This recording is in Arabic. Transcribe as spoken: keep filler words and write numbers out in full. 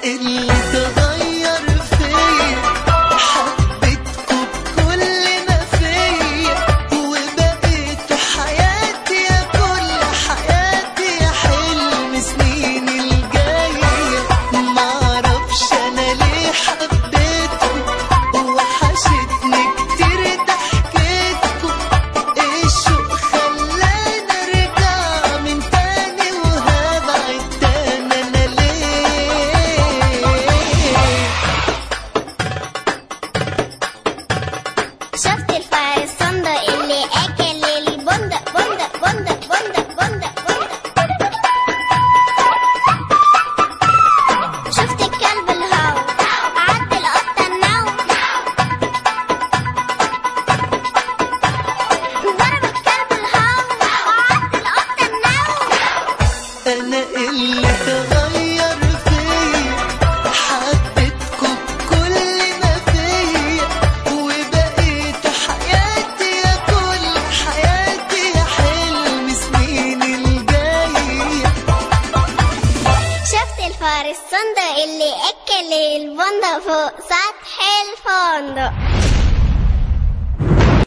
اللي تغير فيا، حبيتكوا بكل ما فيا، وبقيتوا حياتي يا كل حياتي، يا حلم سنين الجاية. معرفش أنا ليه حبيتكوا، وحشتني كتير ضحكتكوا، الشوق خلاني أرجع من تاني، وهبعد تاني أنا ليه؟ شفت الفار الصندوق اللي اكل البندق بندق بندق بندق بندق بندق. شفت الكلب الهو عد القطة النوم، ضرب الكلب الهو عد القطة النوم. أنا اللي تغير فيا، حبيتكوا بكل ما فيا، وبقيتوا حياتي يا كل حياتي، يا حلم سنين الجاية. شفت الفار الصندوق اللي اكل البندق فوق سطح الفندق.